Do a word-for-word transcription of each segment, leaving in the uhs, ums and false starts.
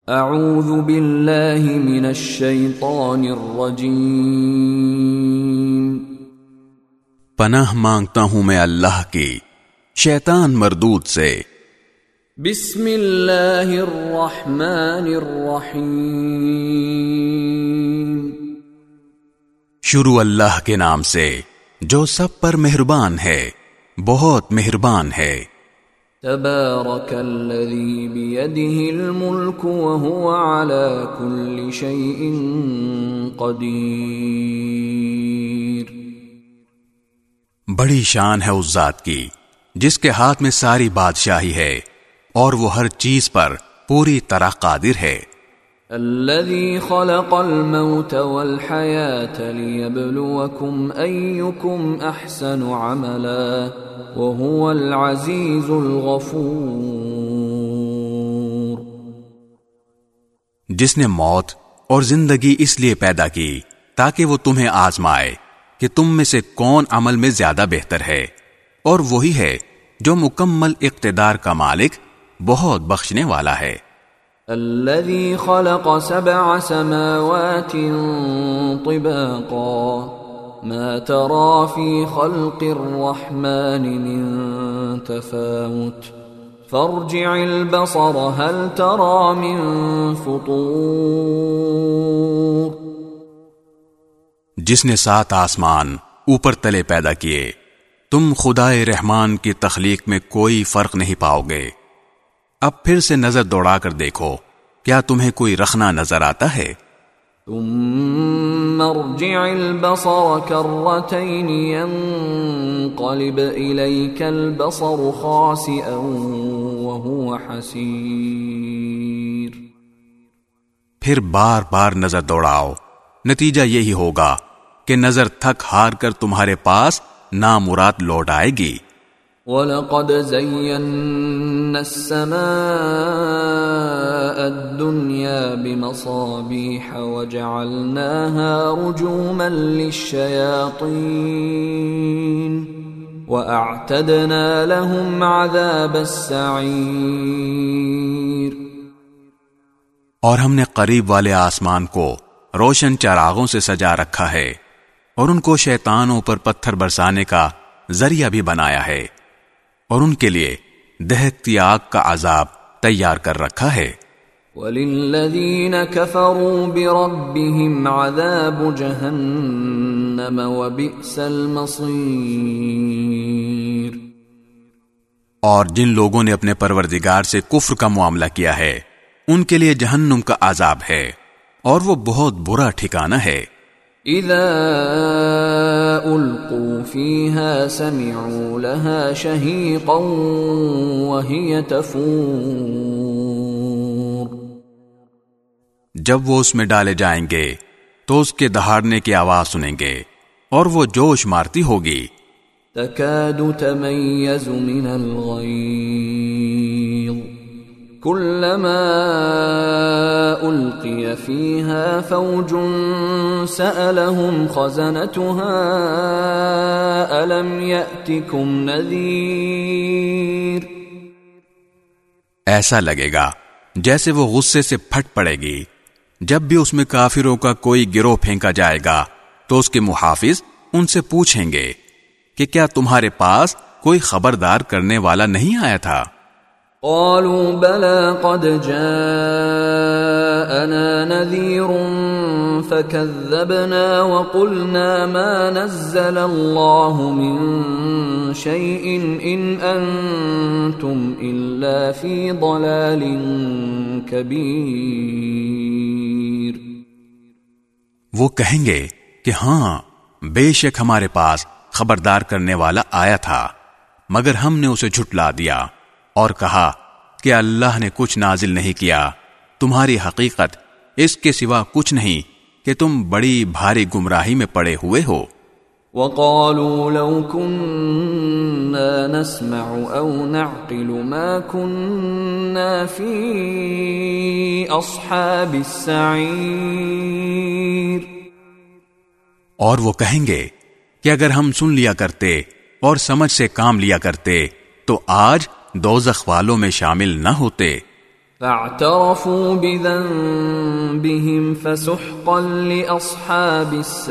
اعوذ باللہ من الشیطان الرجیم، پناہ مانگتا ہوں میں اللہ کی شیطان مردود سے۔ بسم اللہ الرحمن الرحیم، شروع اللہ کے نام سے جو سب پر مہربان ہے، بہت مہربان ہے۔ تبارک الذی بیدہ الملک وہو علی کل شیء قدیر۔ بڑی شان ہے اس ذات کی جس کے ہاتھ میں ساری بادشاہی ہے اور وہ ہر چیز پر پوری طرح قادر ہے۔ الذي خلق الموت والحياة ليبلوكم أيكم أحسن عملا وهو العزيز الغفور۔ جس نے موت اور زندگی اس لیے پیدا کی تاکہ وہ تمہیں آزمائے کہ تم میں سے کون عمل میں زیادہ بہتر ہے، اور وہی ہے جو مکمل اقتدار کا مالک، بہت بخشنے والا ہے۔ الذي خلق سبع سماوات طباقا ما ترى في خلق الرحمن من تفاوت فارجع البصر هل ترى من فطور۔ جس نے سات آسمان اوپر تلے پیدا کیے، تم خدائے رحمان کی تخلیق میں کوئی فرق نہیں پاؤ گے۔ اب پھر سے نظر دوڑا کر دیکھو، کیا تمہیں کوئی رخنا نظر آتا ہے؟ ثم ارجع البصر كرتين ينقلب إليك البصر خاسئا وهو حسير۔ پھر بار بار نظر دوڑاؤ، نتیجہ یہی ہوگا کہ نظر تھک ہار کر تمہارے پاس نامراد لوٹ آئے گی۔ وَلَقَدْ زَيَّنَّا السَّمَاءَ الدُّنْيَا بِمَصَابِيحَ وَجَعَلْنَاهَا رُجُومًا لِلشَّيَاطِينِ وَأَعْتَدْنَا لَهُمْ عَذَابَ السَّعِيرِ۔ اور ہم نے قریب والے آسمان کو روشن چراغوں سے سجا رکھا ہے، اور ان کو شیطانوں پر پتھر برسانے کا ذریعہ بھی بنایا ہے، اور ان کے لیے دہکتی آگ کا عذاب تیار کر رکھا ہے۔ وَلِلَّذِينَ كَفَرُوا بِرَبِّهِمْ عَذَابُ جَهَنَّمَ وَبِئْسَ الْمَصِيرُ۔ اور جن لوگوں نے اپنے پروردگار سے کفر کا معاملہ کیا ہے، ان کے لیے جہنم کا عذاب ہے، اور وہ بہت برا ٹھکانہ ہے۔ اذا القوا فيها سمعوا لها شهيقا وهي تفور۔ جب وہ اس میں ڈالے جائیں گے تو اس کے دہاڑنے کی آواز سنیں گے، اور وہ جوش مارتی ہوگی۔ تكاد تميز من الغيظ كلما ألقي فيها فوج سألهم خزنتها ألم يأتكم نذير۔ ایسا لگے گا جیسے وہ غصے سے پھٹ پڑے گی جب بھی اس میں کافروں کا کوئی گروہ پھینکا جائے گا، تو اس کے محافظ ان سے پوچھیں گے کہ کیا تمہارے پاس کوئی خبردار کرنے والا نہیں آیا تھا؟ قالوا بلى قد جاءنا نذير فكذبنا وقلنا ما نزل الله من شيء إن أنتم إلا في ضلال كبير۔ وہ کہیں گے کہ ہاں، بے شک ہمارے پاس خبردار کرنے والا آیا تھا، مگر ہم نے اسے جھٹلا دیا اور کہا کہ اللہ نے کچھ نازل نہیں کیا، تمہاری حقیقت اس کے سوا کچھ نہیں کہ تم بڑی بھاری گمراہی میں پڑے ہوئے ہو۔ وَقَالُوا لَوْ كُنَّا نَسْمَعُ أَوْ نَعْقِلُ مَا كُنَّا فِي أَصْحَابِ السَّعِيرِ۔ اور وہ کہیں گے کہ اگر ہم سن لیا کرتے اور سمجھ سے کام لیا کرتے تو آج دوزخ والوں میں شامل نہ ہوتے۔ فاعترفوا بذنبهم فسحقا لأصحاب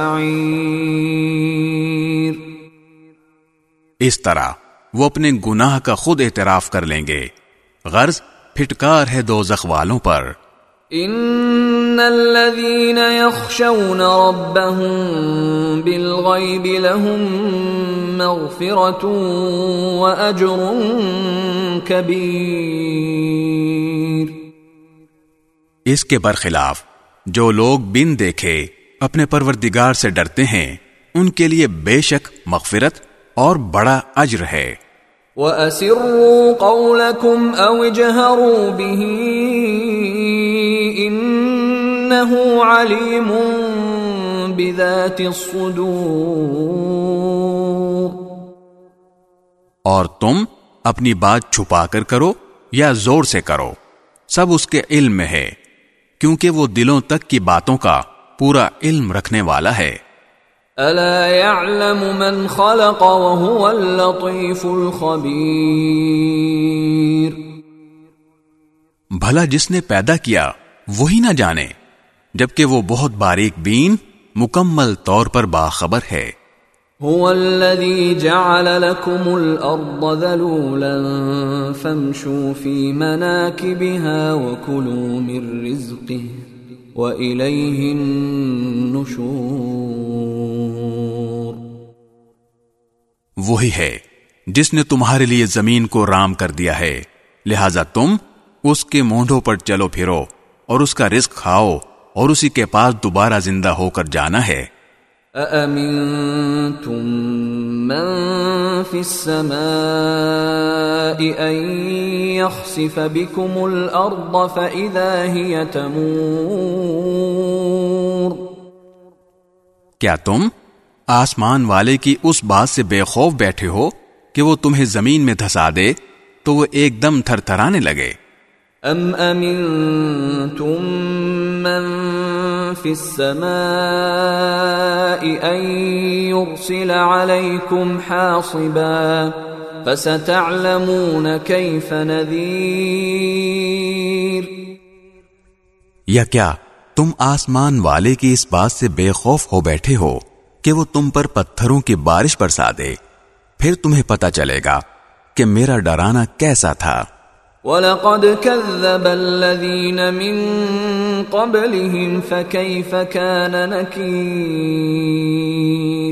السعیر. اس طرح وہ اپنے گناہ کا خود اعتراف کر لیں گے، غرض پھٹکار ہے دوزخ والوں پر. ان الذين يخشون ربهم بالغيب لهم مغفرة واجر كبير. اس کے برخلاف جو لوگ بن دیکھے اپنے پروردگار سے ڈرتے ہیں ان کے لیے بے شک مغفرت اور بڑا اجر ہے. وَأَسِرُّوا قَوْلَكُمْ أَوْ اجْهَرُوا بِهِ إِنَّهُ عَلِيمٌ بِذَاتِ الصُّدُورِ. اور تم اپنی بات چھپا کر کرو یا زور سے کرو، سب اس کے علم میں ہے، کیونکہ وہ دلوں تک کی باتوں کا پورا علم رکھنے والا ہے. أَلَا يَعْلَمُ مَنْ خَلَقَ وَهُوَ اللَّطِيفُ الْخَبِيرُ. بھلا جس نے پیدا کیا وہی نہ جانے، جبکہ وہ بہت باریک بین مکمل طور پر باخبر ہے. هُوَ الَّذِي جَعَلَ لَكُمُ الْأَرْضَ ذَلُولًا فَامْشُوا فِي مَنَاكِبِهَا وَكُلُوا مِنْ رِزْقِهِ وَإِلَيْهِ النُّشُورُ. وہی ہے جس نے تمہارے لیے زمین کو رام کر دیا ہے، لہذا تم اس کے مونڈوں پر چلو پھرو اور اس کا رزق کھاؤ اور اسی کے پاس دوبارہ زندہ ہو کر جانا ہے. أَأَمِنْتُمْ مَنْ فِي السَّمَاءِ أَنْ يَخْسِفَ بِكُمُ الْأَرْضَ فَإِذَا هِيَ تَمُورُ. کیا تم آسمان والے کی اس بات سے بے خوف بیٹھے ہو کہ وہ تمہیں زمین میں دھسا دے تو وہ ایک دم تھر تھرانے لگے؟ ام امنتم من فی السماء ان یرسل علیکم حاصبا فستعلمون کیف نذیر. یا کیا تم آسمان والے کی اس بات سے بے خوف ہو بیٹھے ہو کہ وہ تم پر پتھروں کی بارش برسا دے، پھر تمہیں پتہ چلے گا کہ میرا ڈرانا کیسا تھا. وَلَقَدْ كَذَّبَ الَّذِينَ مِن قَبْلِهِمْ فَكَيْفَ كَانَ نَكِيرٌ.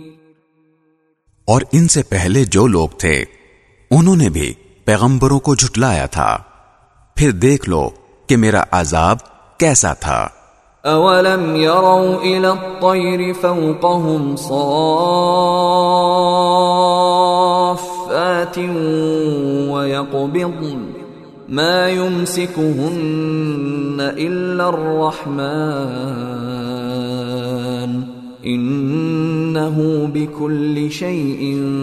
اور ان سے پہلے جو لوگ تھے انہوں نے بھی پیغمبروں کو جھٹلایا تھا، پھر دیکھ لو کہ میرا عذاب کیسا تھا. أَوَلَمْ يَرَوْا إِلَى الطَّيْرِ فَوْقَهُمْ صَافَّاتٍ وَيَقْبِضْنَ مَا يُمْسِكُهُنَّ إِلَّا الرَّحْمَنُ إِنَّهُ بِكُلِّ شَيْءٍ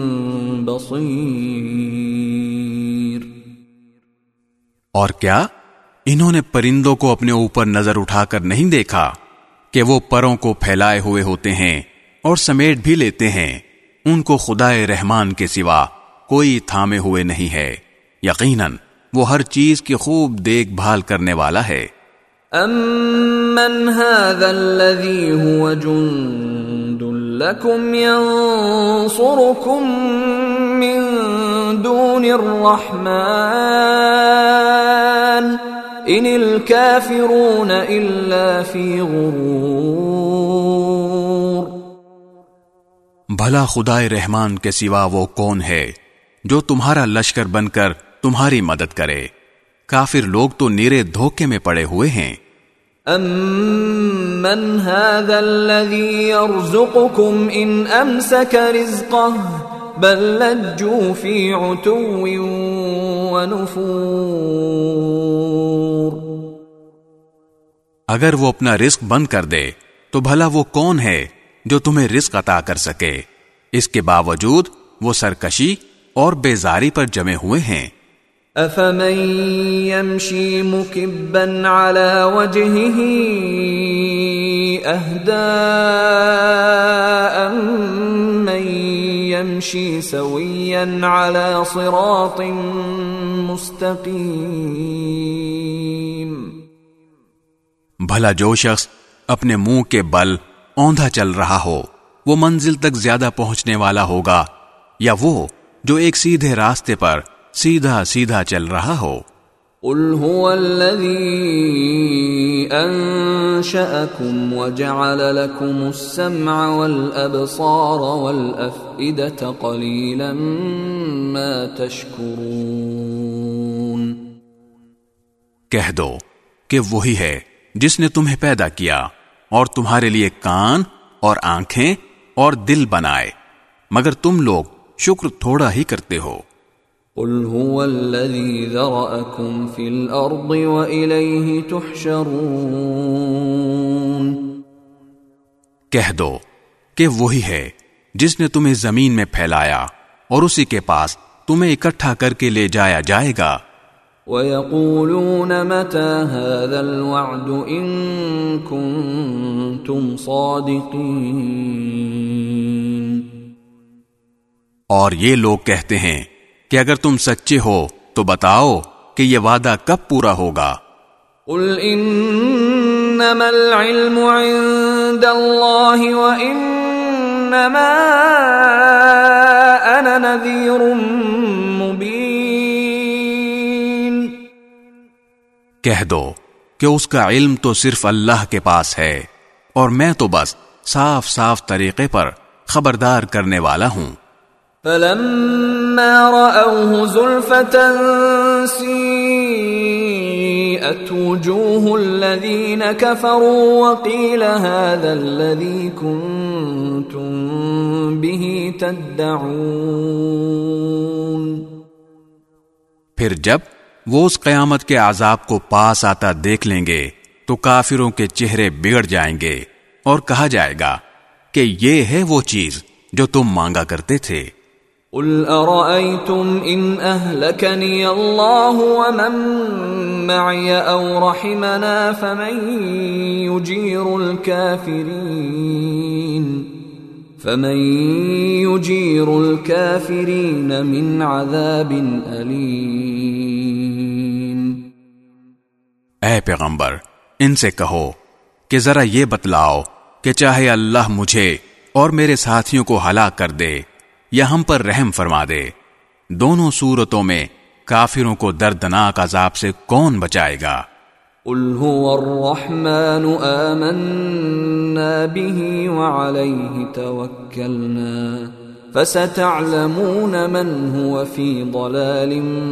بَصِيرٌ. اور کیا انہوں نے پرندوں کو اپنے اوپر نظر اٹھا کر نہیں دیکھا کہ وہ پروں کو پھیلائے ہوئے ہوتے ہیں اور سمیٹ بھی لیتے ہیں، ان کو خدائے رحمان کے سوا کوئی تھامے ہوئے نہیں ہے، یقیناً وہ ہر چیز کی خوب دیکھ بھال کرنے والا ہے. امن هذا الذي هو جند لكم ينصركم من دون الرحمن ان الكافرون الا في غرور. بھلا خدائے رحمان کے سوا وہ کون ہے جو تمہارا لشکر بن کر تمہاری مدد کرے؟ کافر لوگ تو نیرے دھوکے میں پڑے ہوئے ہیں. امن هذا الذي يرزقكم ان امسك رزقه بل لجوا في عتو ونفور. اگر وہ اپنا رزق بند کر دے تو بھلا وہ کون ہے جو تمہیں رزق عطا کر سکے؟ اس کے باوجود وہ سرکشی اور بیزاری پر جمے ہوئے ہیں. افمن يمشي مكبا على وجهه اهدى من يمشي سويا على صراط مستقيم. بھلا جو شخص اپنے منہ کے بل اوندھا چل رہا ہو وہ منزل تک زیادہ پہنچنے والا ہوگا یا وہ جو ایک سیدھے راستے پر سیدھا سیدھا چل رہا ہو؟ قل هو الذي انشأكم وجعل لكم السمع والابصار والافئدة قليلا ما تشكرون۔ کہہ دو کہ وہی ہے جس نے تمہیں پیدا کیا اور تمہارے لیے کان اور آنکھیں اور دل بنائے، مگر تم لوگ شکر تھوڑا ہی کرتے ہو۔ قل هو الذي ذرأكم في الأرض وإليه تحشرون۔ کہہ دو کہ وہی ہے جس نے تمہیں زمین میں پھیلایا اور اسی کے پاس تمہیں اکٹھا کر کے لے جایا جائے گا۔ وَيَقُولُونَ مَتَى هَذَا الْوَعْدُ إِن كُنتُمْ صَادِقِينَ۔ اور یہ لوگ کہتے ہیں کہ اگر تم سچے ہو تو بتاؤ کہ یہ وعدہ کب پورا ہوگا۔ قُلْ إِنَّمَا الْعِلْمُ عِندَ اللَّهِ وَإِنَّمَا أَنَا نَذِيرٌ مُبِينٌ۔ کہہ دو کہ اس کا علم تو صرف اللہ کے پاس ہے اور میں تو بس صاف صاف طریقے پر خبردار کرنے والا ہوں۔ فَلَمَّا رَأَوْهُ زُلْفَةً سِيئَتْ وُجُوهُ الَّذِينَ كَفَرُوا وَقِيلَ هَذَا الَّذِي كُنتُم بِهِ تَدَّعُونَ۔ پھر جب وہ اس قیامت کے عذاب کو پاس آتا دیکھ لیں گے تو کافروں کے چہرے بگڑ جائیں گے اور کہا جائے گا کہ یہ ہے وہ چیز جو تم مانگا کرتے تھے۔ قُلْ أَرَأَيْتُمْ إِنْ أَهْلَكَنِيَ اللَّهُ وَمَن مَّعِيَ أَوْ رَحِمَنَا فَمَن يُجِيرُ الْكَافِرِينَ فَمَن يُجِيرُ الْكَافِرِينَ مِنْ عَذَابٍ أَلِيمٍ۔ اے پیغمبر ان سے کہو کہ ذرا یہ بتلاؤ کہ چاہے اللہ مجھے اور میرے ساتھیوں کو ہلاک کر دے یا ہم پر رحم فرما دے، دونوں صورتوں میں کافروں کو دردناک عذاب سے کون بچائے گا؟ قل هو الرحمن آمنا به وعليه توكلنا فستعلمون من هو في ضلال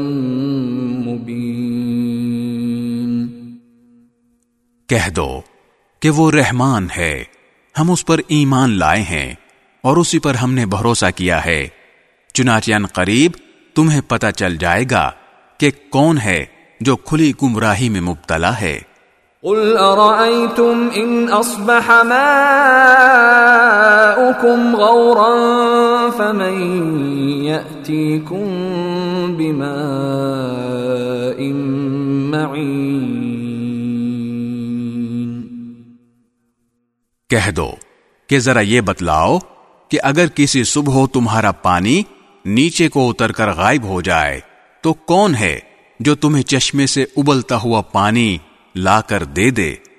مبين۔ کہہ دو کہ وہ رحمان ہے، ہم اس پر ایمان لائے ہیں اور اسی پر ہم نے بھروسہ کیا ہے، چنانچہ ان قریب تمہیں پتہ چل جائے گا کہ کون ہے جو کھلی گمراہی میں مبتلا ہے۔ قل ارأيتم ان اصبح ماؤكم غورا فمن يأتيكم بماء معين۔ کہہ دو کہ ذرا یہ بتلاؤ کہ اگر کسی صبح تمہارا پانی نیچے کو اتر کر غائب ہو جائے تو کون ہے جو تمہیں چشمے سے ابلتا ہوا پانی لا کر دے دے؟